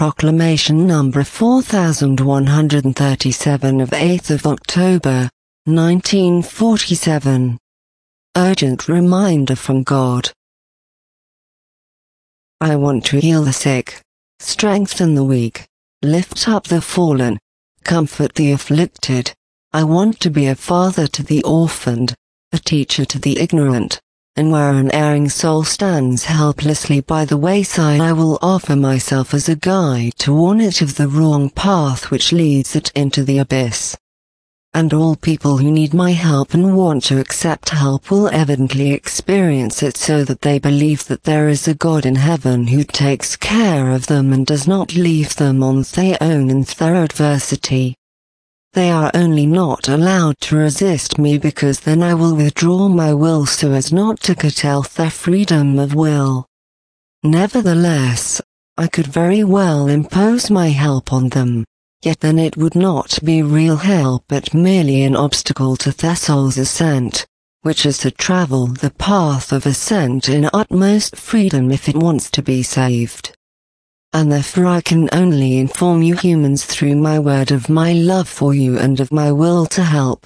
Proclamation number 4137 of 8th of October, 1947. Urgent reminder from God. I want to heal the sick, strengthen the weak, lift up the fallen, comfort the afflicted. I want to be a father to the orphaned, a teacher to the ignorant, and where an erring soul stands helplessly by the wayside, I will offer myself as a guide to warn it of the wrong path which leads it into the abyss. And all people who need my help and want to accept help will evidently experience it, so that they believe that there is a God in heaven who takes care of them and does not leave them on their own in their adversity. They are only not allowed to resist me, because then I will withdraw my will so as not to curtail their freedom of will. Nevertheless, I could very well impose my help on them, yet then it would not be real help but merely an obstacle to their soul's ascent, which is to travel the path of ascent in utmost freedom if it wants to be saved. And therefore I can only inform you humans through my word of my love for you and of my will to help.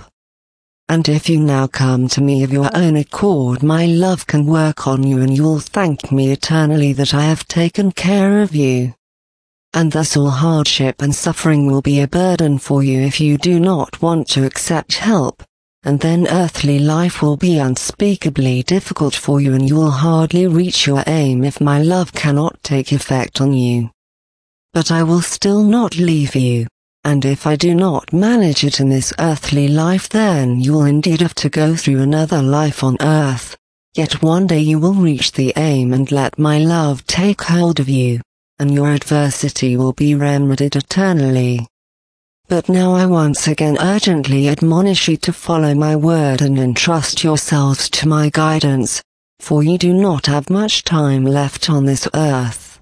And if you now come to me of your own accord, my love can work on you, and you'll thank me eternally that I have taken care of you. And thus all hardship and suffering will be a burden for you if you do not want to accept help, and then earthly life will be unspeakably difficult for you, and you will hardly reach your aim if my love cannot take effect on you. But I will still not leave you, and if I do not manage it in this earthly life, then you will indeed have to go through another life on earth, yet one day you will reach the aim and let my love take hold of you, and your adversity will be remedied eternally. But now I once again urgently admonish you to follow my word and entrust yourselves to my guidance, for you do not have much time left on this earth.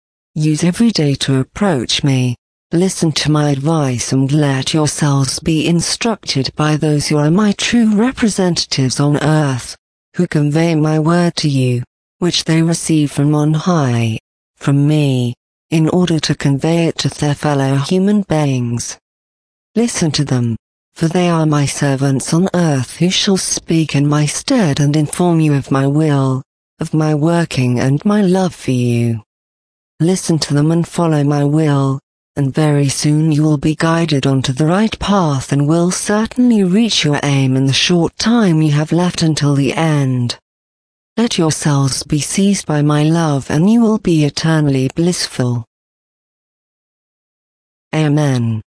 Use every day to approach me, listen to my advice, and let yourselves be instructed by those who are my true representatives on earth, who convey my word to you, which they receive from on high, from me, in order to convey it to their fellow human beings. Listen to them, for they are my servants on earth who shall speak in my stead and inform you of my will, of my working and my love for you. Listen to them and follow my will, and very soon you will be guided onto the right path and will certainly reach your aim in the short time you have left until the end. Let yourselves be seized by my love and you will be eternally blissful. Amen.